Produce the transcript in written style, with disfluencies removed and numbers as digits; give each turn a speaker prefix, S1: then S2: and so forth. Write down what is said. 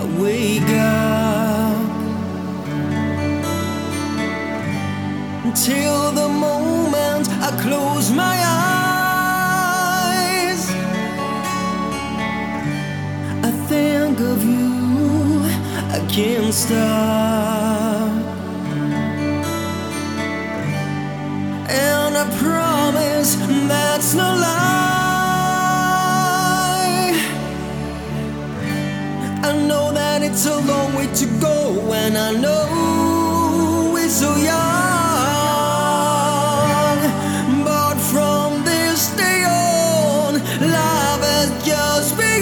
S1: wake up till the moment I close my eyes. I think of you, I can't stop, and I promise that's no lie. I know that it's a long way to go, and I know we're so young. But from this day on, life has just begun.